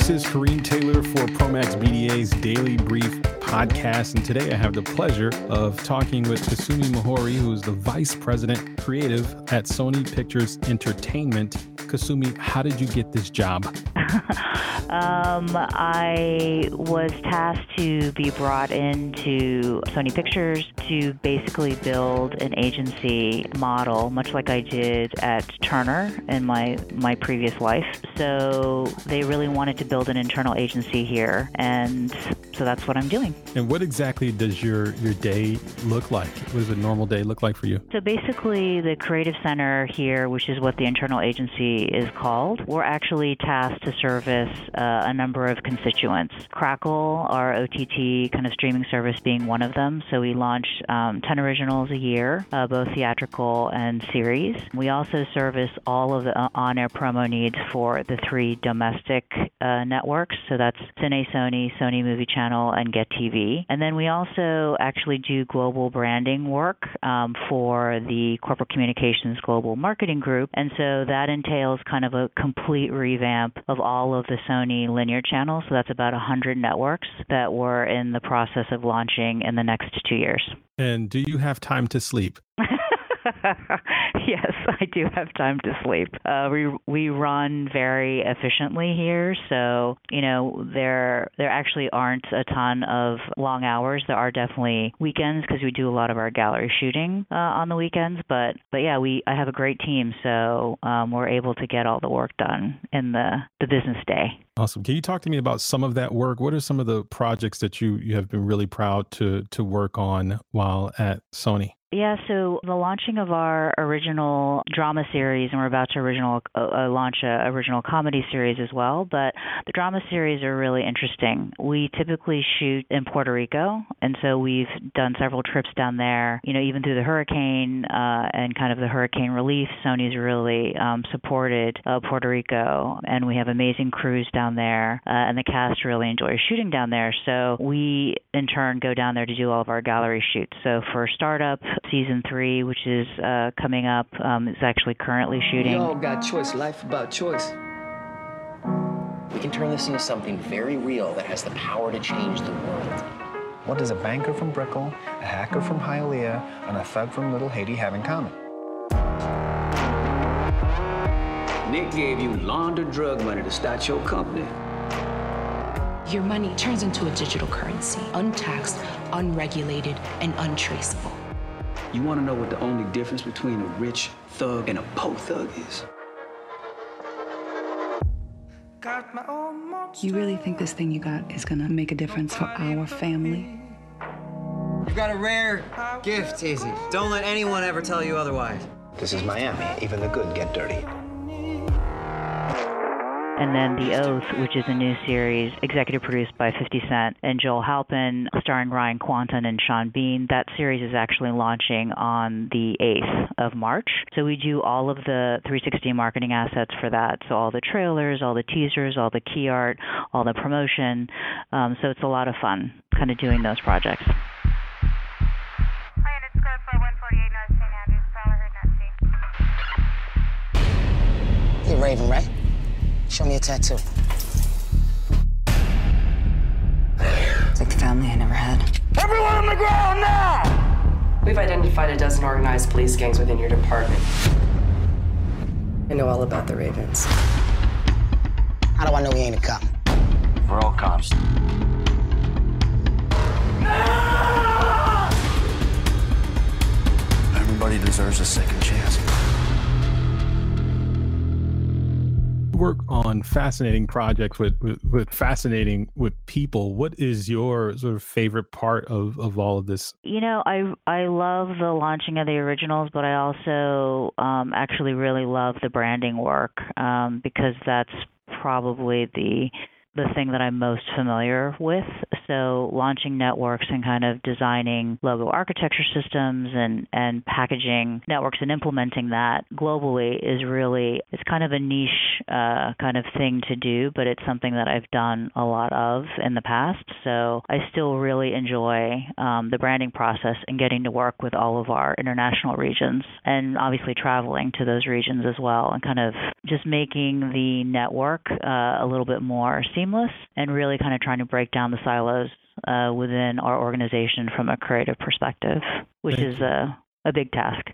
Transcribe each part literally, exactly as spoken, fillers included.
This is Kareem Taylor for Promax B D A's Daily Brief podcast, and today I have the pleasure of talking with Kasumi Mohori, who is the Vice President Creative at Sony Pictures Entertainment. Kasumi, how did you get this job? um, I was tasked to be brought into Sony Pictures to basically build an agency model, much like I did at Turner in my, my previous life. So they really wanted to build an internal agency here, and so that's what I'm doing. And what exactly does your, your day look like? What does a normal day look like for you? So basically, the Creative Center here, which is what the internal agency is called, we're actually tasked to service uh, a number of constituents. Crackle, our O T T kind of streaming service, being one of them. So we launch um, ten originals a year, uh, both theatrical and series. We also service all of the uh, on-air promo needs for the three domestic uh, networks. So that's Cine Sony, Sony Movie Channel, and Get T V. And then we also actually do global branding work um, for the Corporate Communications Global Marketing Group. And so that entails kind of a complete revamp of all of the Sony linear channels. So that's about one hundred networks that we're in the process of launching in the next two years. And do you have time to sleep? Yes, I do have time to sleep. Uh, we we run very efficiently here, so you know there there actually aren't a ton of long hours. There are definitely weekends because we do a lot of our gallery shooting uh, on the weekends. But but yeah, we I have a great team, so um, we're able to get all the work done in the the business day. Awesome. Can you talk to me about some of that work? What are some of the projects that you you have been really proud to to work on while at Sony? Yeah, so the launching of our original drama series, and we're about to original uh, launch a original comedy series as well, but the drama series are really interesting. We typically shoot in Puerto Rico, and so we've done several trips down there, you know, even through the hurricane uh, and kind of the hurricane relief. Sony's really um, supported uh, Puerto Rico, and we have amazing crews down there, uh, and the cast really enjoys shooting down there. So we, in turn, go down there to do all of our gallery shoots. So for Startup, Season three, which is uh, coming up, um, is actually currently shooting. We all got choice. Life about choice. We can turn this into something very real that has the power to change the world. What does a banker from Brickell, a hacker from Hialeah, and a thug from Little Haiti have in common? Nick gave you laundered drug money to start your company. Your money turns into a digital currency, untaxed, unregulated, and untraceable. You want to know what the only difference between a rich thug and a poor thug is? You really think this thing you got is gonna make a difference for our family? You've got a rare gift, Izzy. Don't let anyone ever tell you otherwise. This is Miami. Even the good get dirty. And then The Oath, which is a new series executive produced by fifty Cent and Joel Halpin, starring Ryan Quanten and Sean Bean. That series is actually launching on the eighth of March. So we do all of the three sixty marketing assets for that. So all the trailers, all the teasers, all the key art, all the promotion. Um, so it's a lot of fun kind of doing those projects. You're Raven, right? Show me a tattoo. It's like the family I never had. Everyone on the ground now! We've identified a dozen organized police gangs within your department. I know all about the Ravens. How do I know he ain't a cop? We're all cops. Everybody deserves a second chance. Work on fascinating projects with, with, with fascinating with people. What is your sort of favorite part of, of all of this? You know, I I love the launching of the originals, but I also um, actually really love the branding work um, because that's probably the the thing that I'm most familiar with. So launching networks and kind of designing logo architecture systems and, and packaging networks and implementing that globally is really, it's kind of a niche uh, kind of thing to do, but it's something that I've done a lot of in the past. So I still really enjoy um, the branding process and getting to work with all of our international regions and obviously traveling to those regions as well and kind of just making the network uh, a little bit more seamless and really kind of trying to break down the silos uh, within our organization from a creative perspective, which Thank is you. a, a big task.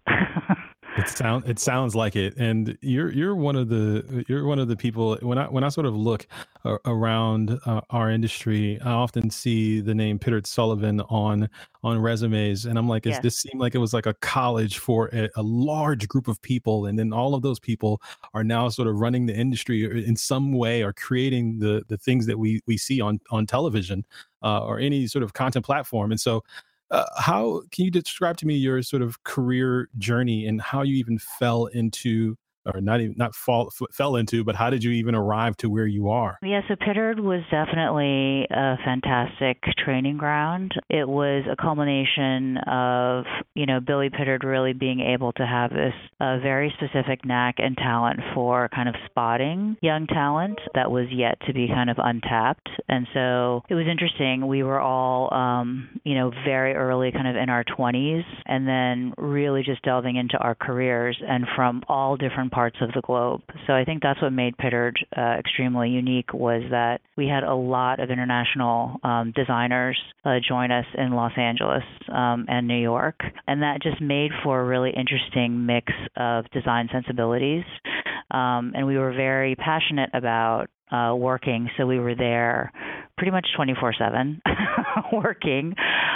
It sound it sounds like it, and you're you're one of the you're one of the people. When I when I sort of look a- around uh, our industry, I often see the name Pittard Sullivan on on resumes, and I'm like, is Yes. this seemed like it was like a college for a, a large group of people, and then all of those people are now sort of running the industry or in some way, or creating the the things that we we see on on television uh, or any sort of content platform, and so. Uh, how can you describe to me your sort of career journey and how you even fell into, or not even not fall f- fell into, but how did you even arrive to where you are? Yeah, so Pittard was definitely a fantastic training ground. It was a culmination of, you know, Billy Pittard really being able to have this uh, very specific knack and talent for kind of spotting young talent that was yet to be kind of untapped. And so it was interesting. We were all, um, you know, very early kind of in our twenties and then really just delving into our careers and from all different parts of the globe. So I think that's what made Pittard uh, extremely unique was that we had a lot of international um, designers uh, join us in Los Angeles um, and New York. And that just made for a really interesting mix of design sensibilities. Um, and we were very passionate about uh, working, so we were there pretty much twenty-four seven working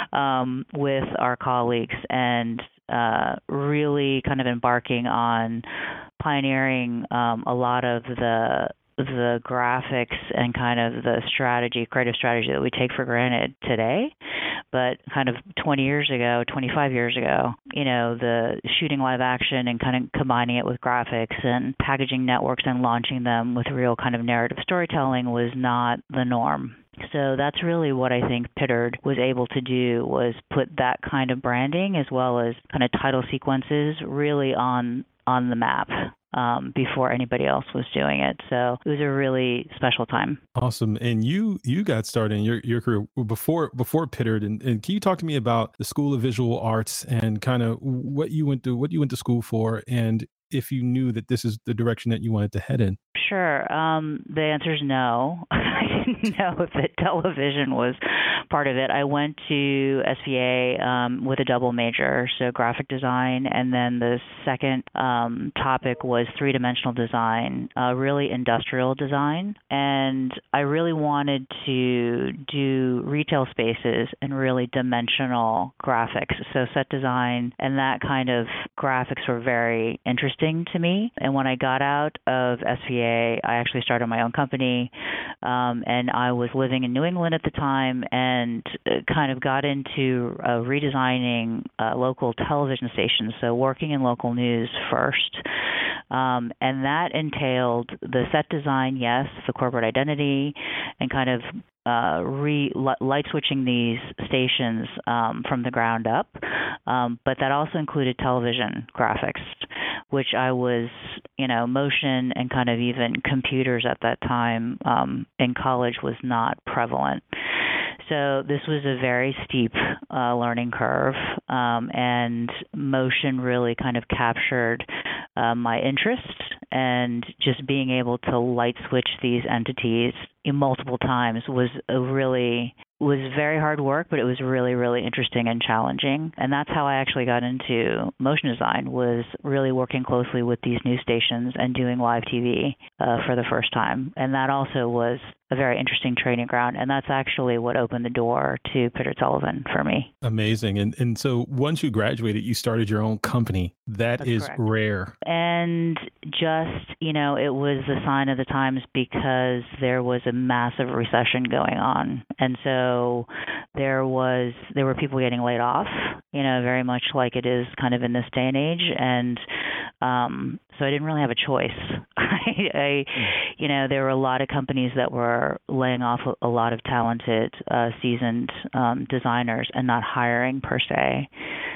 um, with our colleagues and uh, really kind of embarking on pioneering um, a lot of the the graphics and kind of the strategy, creative strategy that we take for granted today. But kind of twenty years ago, twenty-five years ago, you know, the shooting live action and kind of combining it with graphics and packaging networks and launching them with real kind of narrative storytelling was not the norm. So that's really what I think Pittard was able to do was put that kind of branding as well as kind of title sequences really on on the map um, before anybody else was doing it. So it was a really special time. Awesome. And you you got started in your, your career before before Pittard. And, and can you talk to me about the School of Visual Arts and kind of what you went to what you went to school for, and if you knew that this is the direction that you wanted to head in? Sure. Um, the answer is no. I didn't know that television was part of it. I went to S V A um, with a double major, so graphic design, and then the second um, topic was three-dimensional design, uh, really industrial design. And I really wanted to do retail spaces and really dimensional graphics. So set design and that kind of graphics were very interesting to me. And when I got out of S V A, I actually started my own company, um, and I was living in New England at the time and kind of got into uh, redesigning uh, local television stations, so working in local news first. Um, and that entailed the set design, yes, the corporate identity, and kind of uh, re light switching these stations um, from the ground up. Um, but that also included television graphics, which I was, you know, motion and kind of even computers at that time um, in college was not prevalent. So this was a very steep uh, learning curve, um, and motion really kind of captured uh, my interest, and just being able to light switch these entities multiple times was a really was very hard work, but it was really, really interesting and challenging. And that's how I actually got into motion design, was really working closely with these news stations and doing live T V uh, for the first time. And that also was a very interesting training ground. And that's actually what opened the door to Pittard Sullivan for me. Amazing. And and so once you graduated, you started your own company. That That's is correct. rare. And just, you know, it was the sign of the times because there was a massive recession going on. And so there was, there were people getting laid off, you know, very much like it is kind of in this day and age. And Um, so I didn't really have a choice. I, I, you know, there were a lot of companies that were laying off a, a lot of talented, uh, seasoned um, designers and not hiring per se.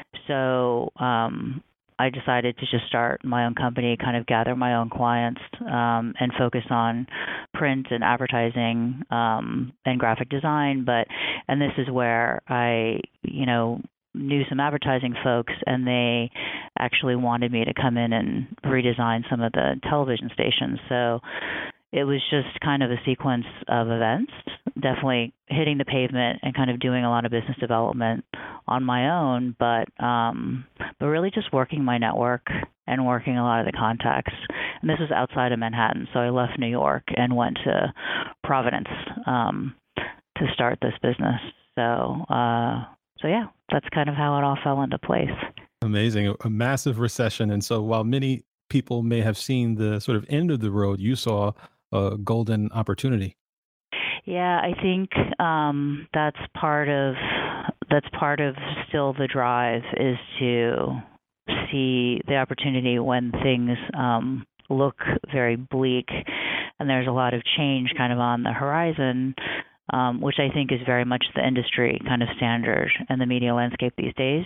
So um, I decided to just start my own company, kind of gather my own clients, um, and focus on print and advertising um, and graphic design. But and this is where I, you know, knew some advertising folks, and they actually wanted me to come in and redesign some of the television stations. So it was just kind of a sequence of events, definitely hitting the pavement and kind of doing a lot of business development on my own, but um, but really just working my network and working a lot of the contacts. And this was outside of Manhattan, so I left New York and went to Providence um, to start this business. So, uh, so yeah, that's kind of how it all fell into place. Amazing. A massive recession. And so while many people may have seen the sort of end of the road, you saw a golden opportunity. Yeah, I think um, that's part of that's part of still the drive is to see the opportunity when things um, look very bleak and there's a lot of change kind of on the horizon. Um, which I think is very much the industry kind of standard and the media landscape these days.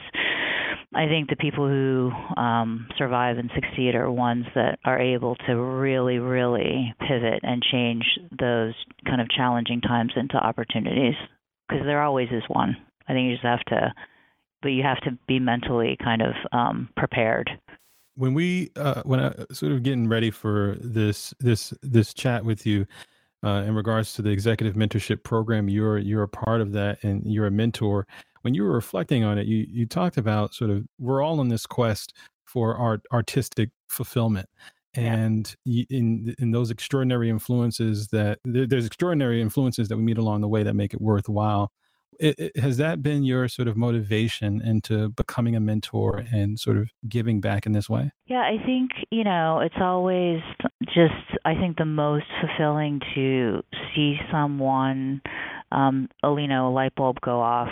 I think the people who um, survive and succeed are ones that are able to really, really pivot and change those kind of challenging times into opportunities, because there always is one. I think you just have to, but you have to be mentally kind of um, prepared. When we, uh, when I sort of getting ready for this, this, this chat with you, Uh, in regards to the executive mentorship program, you're you're a part of that, and you're a mentor. When you were reflecting on it, you you talked about sort of we're all on this quest for art artistic fulfillment, and yeah. in in those extraordinary influences that there, there's extraordinary influences that we meet along the way that make it worthwhile. It, it, has that been your sort of motivation into becoming a mentor and sort of giving back in this way? Yeah, I think, you know, it's always just, I think the most fulfilling to see someone, um, you know, a light bulb go off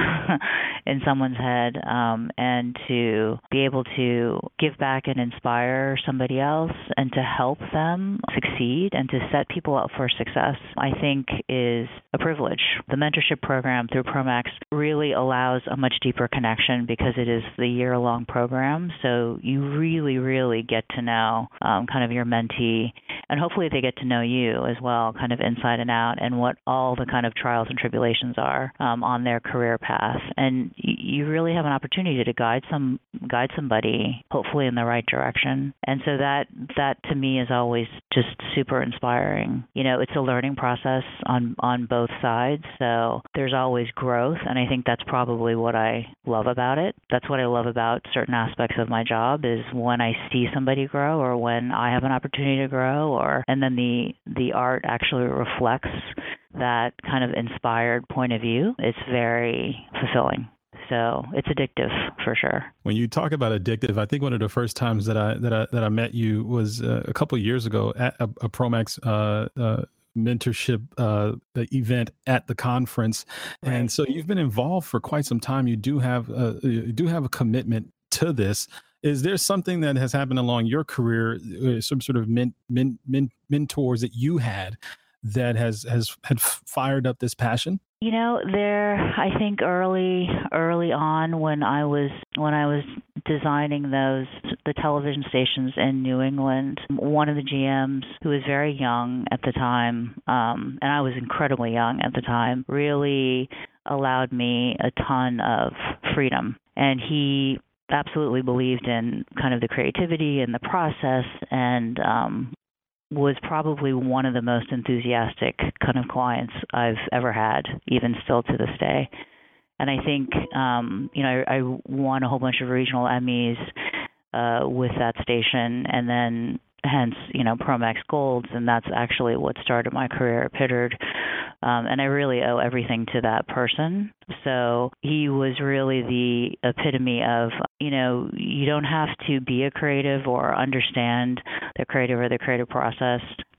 in someone's head, um, and to be able to give back and inspire somebody else and to help them succeed and to set people up for success, I think is a privilege. The mentorship program through Promax really allows a much deeper connection because it is the year-long program. So you really, really get to know um, kind of your mentee, and hopefully they get to know you as well, kind of inside and out, and what all the kind of trials and tribulations are um, on their career path. And y- you really have an opportunity to guide some guide somebody, hopefully in the right direction. And so that that to me is always just super inspiring. You know, it's a learning process on on both sides. So there's always growth, and I think that's probably what I love about it. That's what I love about certain aspects of my job is when I see somebody grow, or when I have an opportunity to grow, or and then the the art actually reflects that kind of inspired point of view. It's very fulfilling. So it's addictive for sure. When you talk about addictive, I think one of the first times that I that I that I met you was uh, a couple of years ago at a, a Promax uh, uh, mentorship uh, event at the conference, right. And so you've been involved for quite some time. You do have a, you do have a commitment to this. Is there something that has happened along your career, some sort of men, men, men, mentors that you had that has has had fired up this passion? You know, there, I think early, early on when I was, when I was designing those, the television stations in New England, one of the G Ms who was very young at the time, um, and I was incredibly young at the time, really allowed me a ton of freedom. And he absolutely believed in kind of the creativity and the process, and, um, was probably one of the most enthusiastic kind of clients I've ever had, even still to this day. And I think, um, you know, I, I won a whole bunch of regional Emmys uh, with that station, and then hence, you know, Promax Golds, and that's actually what started my career at Pittard. Um, and I really owe everything to that person. So he was really the epitome of, you know, you don't have to be a creative or understand the creative or the creative process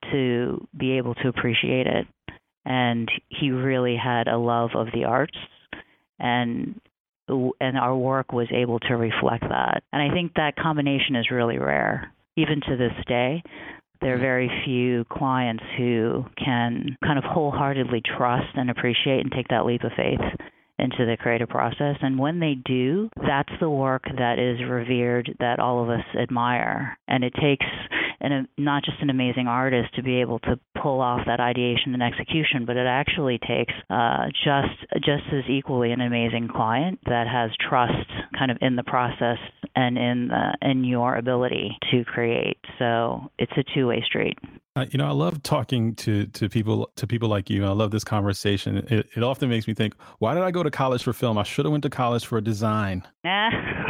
to be able to appreciate it. And he really had a love of the arts. And and our work was able to reflect that. And I think that combination is really rare. Even to this day, there are very few clients who can kind of wholeheartedly trust and appreciate and take that leap of faith into the creative process. And when they do, that's the work that is revered, that all of us admire. And it takes an, not just an amazing artist to be able to pull off that ideation and execution, but it actually takes uh, just just as equally an amazing client that has trust kind of in the process and in the, in your ability to create. So it's a two-way street. Uh, you know, I love talking to to people to people like you. I love this conversation. It, it often makes me think, why did I go to college for film? I should have went to college for design. Nah.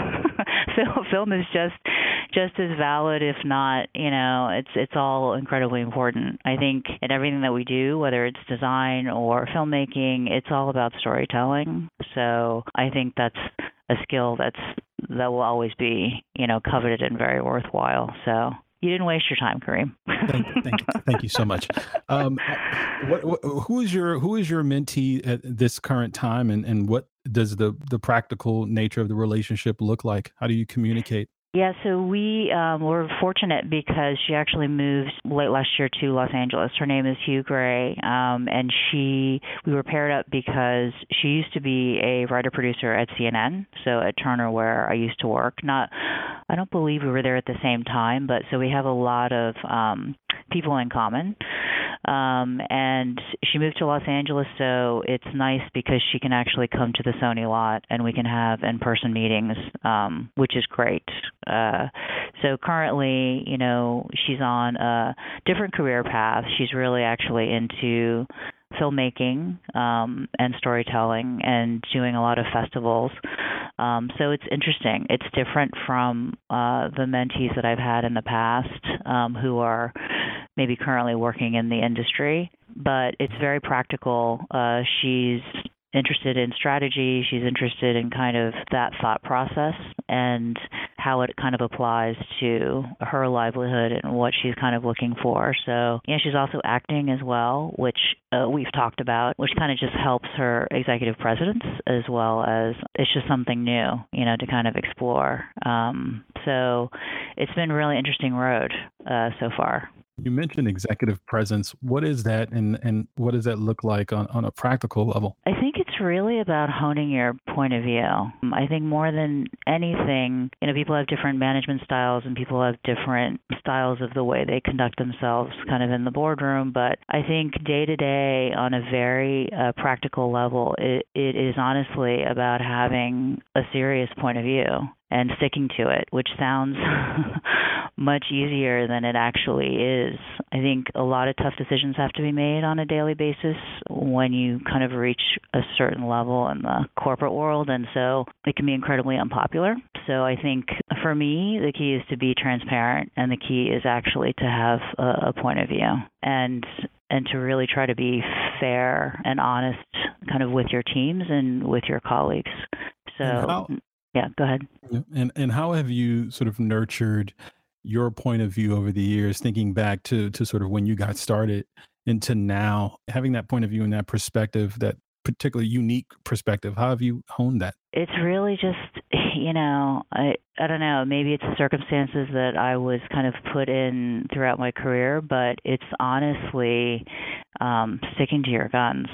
Film is just just as valid, if not, you know, it's it's all incredibly important. I think in everything that we do, whether it's design or filmmaking, it's all about storytelling. So I think that's a skill that's that will always be, you know, coveted and very worthwhile. So you didn't waste your time, Kareem. thank, thank, thank you so much. Um, what, what, who is your who is your mentee at this current time, and, and what does the the practical nature of the relationship look like? How do you communicate? Yeah, so we um, were fortunate because she actually moved late last year to Los Angeles. Her name is Hugh Gray, um, and she we were paired up because she used to be a writer-producer at C N N, so at Turner, where I used to work. Not, I don't believe we were there at the same time, but so we have a lot of um, people in common. Um, and she moved to Los Angeles, so it's nice because she can actually come to the Sony lot and we can have in-person meetings, um, which is great. Uh, so currently, you know, she's on a different career path. She's really actually into filmmaking um, and storytelling and doing a lot of festivals. Um, so it's interesting. It's different from uh, the mentees that I've had in the past um, who are maybe currently working in the industry, but it's very practical. Uh, she's interested in strategy. She's interested in kind of that thought process and how it kind of applies to her livelihood and what she's kind of looking for. So, yeah, she's also acting as well, which uh, we've talked about, which kind of just helps her executive presence as well as it's just something new, you know, to kind of explore. Um, so it's been a really interesting road uh, so far. You mentioned executive presence. What is that, and, and what does that look like on, on a practical level? I think it's really about honing your point of view. I think more than anything, you know, people have different management styles and people have different styles of the way they conduct themselves kind of in the boardroom. But I think day to day on a very uh, practical level, it, it is honestly about having a serious point of view and sticking to it, which sounds much easier than it actually is. I think a lot of tough decisions have to be made on a daily basis when you kind of reach a certain level in the corporate world, and so it can be incredibly unpopular. So I think for me, the key is to be transparent, and the key is actually to have a, a point of view and and to really try to be fair and honest kind of with your teams and with your colleagues. So yeah, go ahead. And and how have you sort of nurtured your point of view over the years, thinking back to to sort of when you got started into now, having that point of view and that perspective, that particularly unique perspective? How have you honed that? It's really just, you know, I I don't know, maybe it's the circumstances that I was kind of put in throughout my career, but it's honestly um, sticking to your guns.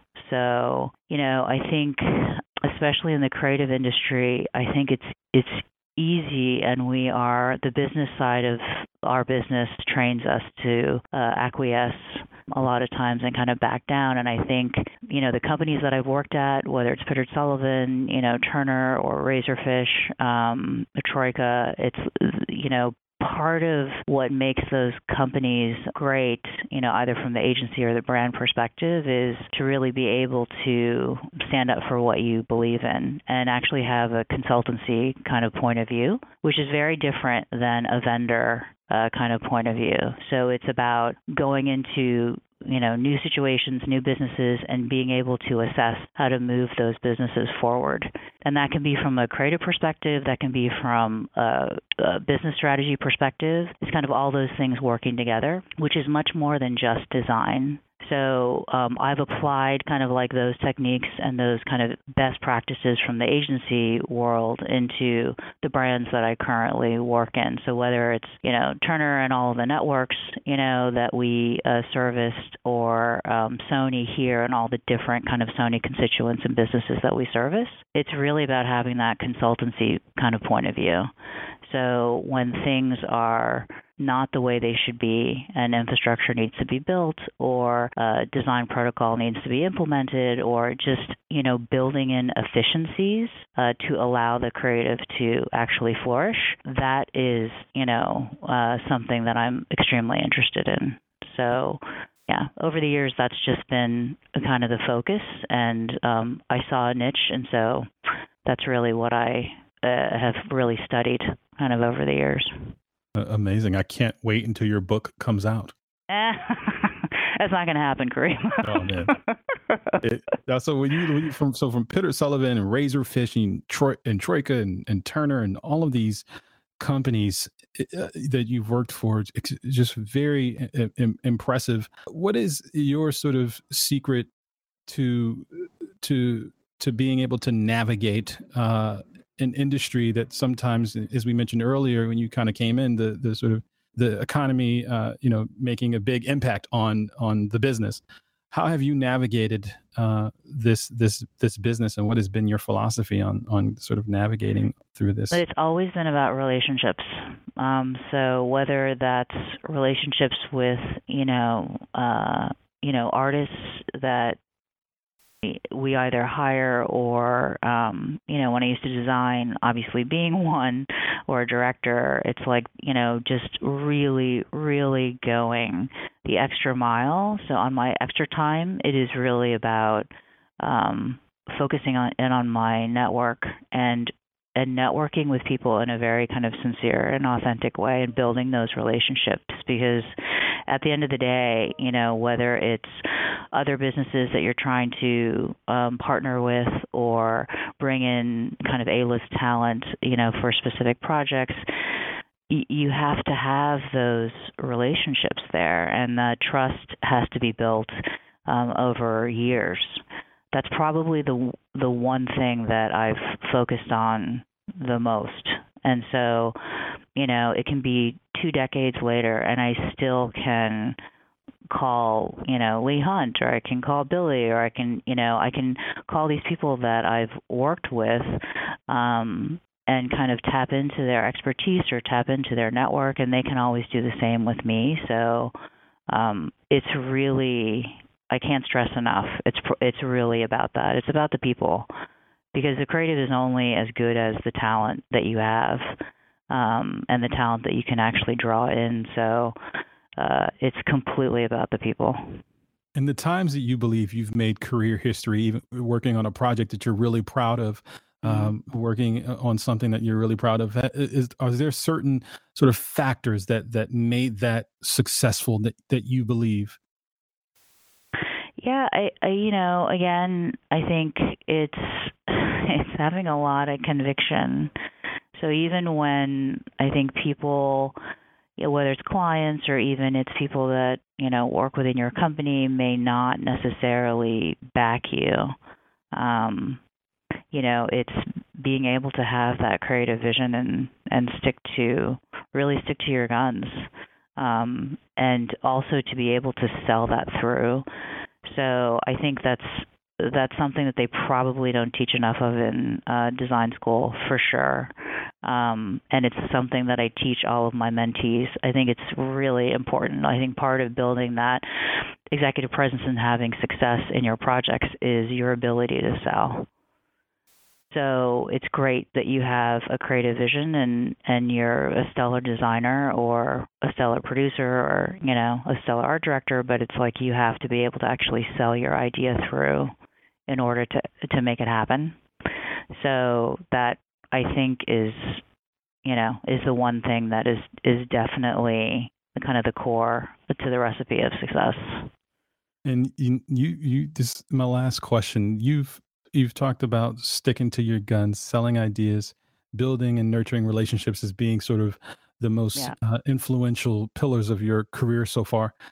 So, you know, I think especially in the creative industry, I think it's it's easy, and we are, the business side of our business trains us to uh, acquiesce a lot of times and kind of back down. And I think, you know, the companies that I've worked at, whether it's Pittard Sullivan, you know, Turner or Razorfish, um, Troika, it's, you know, part of what makes those companies great, you know, either from the agency or the brand perspective, is to really be able to stand up for what you believe in and actually have a consultancy kind of point of view, which is very different than a vendor uh, kind of point of view. So it's about going into, you know, new situations, new businesses, and being able to assess how to move those businesses forward. And that can be from a creative perspective, that can be from a, a business strategy perspective. It's kind of all those things working together, which is much more than just design. So um, I've applied kind of like those techniques and those kind of best practices from the agency world into the brands that I currently work in. So whether it's, you know, Turner and all of the networks, you know, that we uh, serviced, or um, Sony here and all the different kind of Sony constituents and businesses that we service, it's really about having that consultancy kind of point of view. So when things are not the way they should be, and infrastructure needs to be built, or a design protocol needs to be implemented, or just, you know, building in efficiencies uh, to allow the creative to actually flourish, that is, you know, uh, something that I'm extremely interested in. So, yeah, over the years, that's just been kind of the focus, and um, I saw a niche, and so that's really what I uh, have really studied kind of over the years. Amazing. I can't wait until your book comes out. That's not going to happen, Kareem. Oh, man. It, so when you, when you from so from Peter Sullivan and Razorfish and, Troy, and Troika and, and Turner and all of these companies uh, that you've worked for, it's just very uh, impressive. What is your sort of secret to to to being able to navigate uh, an industry that sometimes, as we mentioned earlier, when you kind of came in, the the sort of the economy, uh, you know, making a big impact on on the business? How have you navigated uh, this this this business, and what has been your philosophy on on sort of navigating through this? But it's always been about relationships. Um, so whether that's relationships with, you know, uh, you know, artists that we either hire, or, um, you know, when I used to design, obviously being one, or a director, it's like, you know, just really, really going the extra mile. So on my extra time, it is really about um, focusing on in on my network and and networking with people in a very kind of sincere and authentic way, and building those relationships. Because at the end of the day, you know, whether it's other businesses that you're trying to um, partner with, or bring in kind of A-list talent, you know, for specific projects, y- you have to have those relationships there, and the trust has to be built um, over years. That's probably the the one thing that I've focused on the most. And so, you know, it can be two decades later, and I still can call, you know, Lee Hunt, or I can call Billy, or I can, you know, I can call these people that I've worked with um, and kind of tap into their expertise or tap into their network, and they can always do the same with me. So um, it's really, I can't stress enough, it's it's really about that. It's about the people, because the creative is only as good as the talent that you have, um, and the talent that you can actually draw in. So uh, it's completely about the people. And the times that you believe you've made career history, even working on a project that you're really proud of, um, mm-hmm. working on something that you're really proud of, is, are there certain sort of factors that that made that successful that, that you believe? Yeah, I, I, you know, again, I think it's it's having a lot of conviction. So even when I think people, you know, whether it's clients or even it's people that, you know, work within your company, may not necessarily back you, um, you know, it's being able to have that creative vision and, and stick to, really stick to your guns, um, and also to be able to sell that through. So I think that's that's something that they probably don't teach enough of in uh, design school, for sure. Um, and it's something that I teach all of my mentees. I think it's really important. I think part of building that executive presence and having success in your projects is your ability to sell. So it's great that you have a creative vision and, and you're a stellar designer or a stellar producer or, you know, a stellar art director, but it's like you have to be able to actually sell your idea through in order to, to make it happen. So that, I think, is, you know, is the one thing that is, is definitely the kind of the core to the recipe of success. And you, you, you this is my last question. You've, You've talked about sticking to your guns, selling ideas, building and nurturing relationships as being sort of the most yeah. uh, influential pillars of your career so far.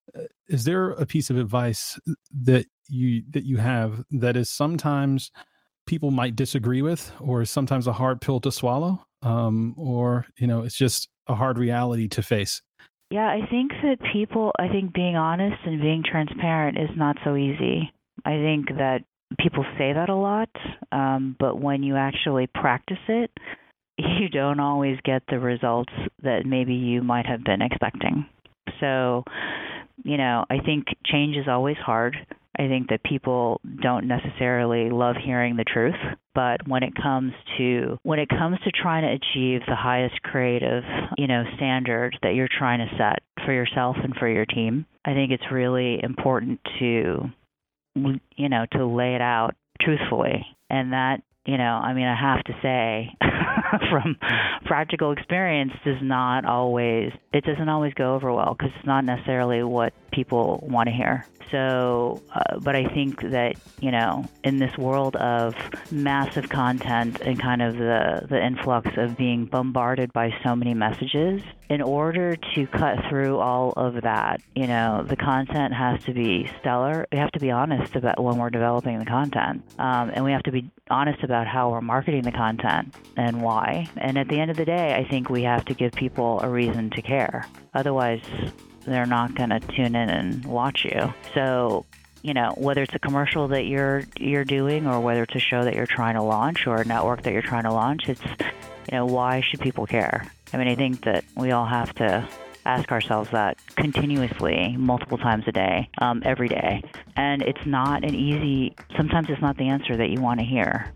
is there a piece of advice that you that you have that is sometimes people might disagree with, or sometimes a hard pill to swallow, um, or you know, it's just a hard reality to face? Yeah, I think that people, I think being honest and being transparent is not so easy. I think that people say that a lot, um, but when you actually practice it, you don't always get the results that maybe you might have been expecting. So, you know, I think change is always hard. I think that people don't necessarily love hearing the truth, but when it comes to when it comes to trying to achieve the highest creative, you know, standard that you're trying to set for yourself and for your team, I think it's really important to, you know, to lay it out truthfully. And that, you know, I mean, I have to say from practical experience does not always, it doesn't always go over well because it's not necessarily what people want to hear. So, uh, but I think that, you know, in this world of massive content and kind of the, the influx of being bombarded by so many messages, in order to cut through all of that, you know, the content has to be stellar. We have to be honest about when we're developing the content. Um, and we have to be honest about how we're marketing the content and why. And at the end of the day, I think we have to give people a reason to care. Otherwise, they're not going to tune in and watch you. So, you know, whether it's a commercial that you're you're doing or whether it's a show that you're trying to launch or a network that you're trying to launch, it's, you know, why should people care? I mean, I think that we all have to ask ourselves that continuously, multiple times a day, um, every day. And it's not an easy, sometimes it's not the answer that you want to hear.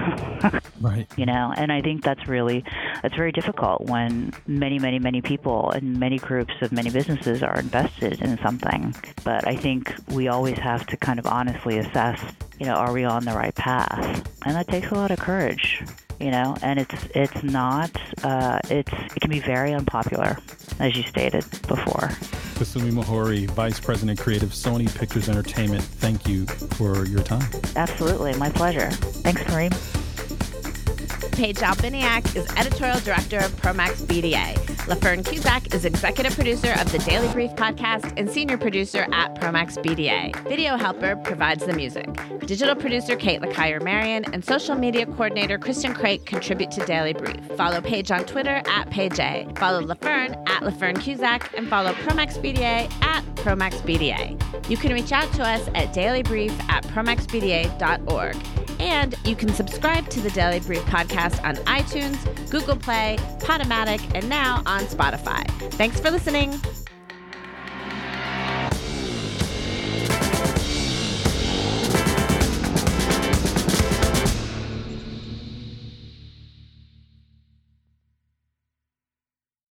Right. You know, and I think that's really, that's very difficult when many, many, many people and many groups of many businesses are invested in something. But I think we always have to kind of honestly assess, you know, are we on the right path? And that takes a lot of courage. You know, and it's it's not, uh, it's it can be very unpopular, as you stated before. Kasumi Mohori, Vice President Creative, Sony Pictures Entertainment, thank you for your time. Absolutely, my pleasure. Thanks, Kareem. Paige Albiniak is Editorial Director of Promax B D A. LaFern Cusack is Executive Producer of the Daily Brief podcast and Senior Producer at Promax B D A. Video Helper provides the music. Digital Producer Kate LaKire-Marion and Social Media Coordinator Kristen Crate contribute to Daily Brief. Follow Paige on Twitter at Paige A. Follow LaFern at LaFern Cusack and follow Promax B D A at Promax B D A. You can reach out to us at dailybrief at promax b d a dot org. And you can subscribe to the Daily Brief podcast on iTunes, Google Play, Podomatic, and now on Spotify. Thanks for listening.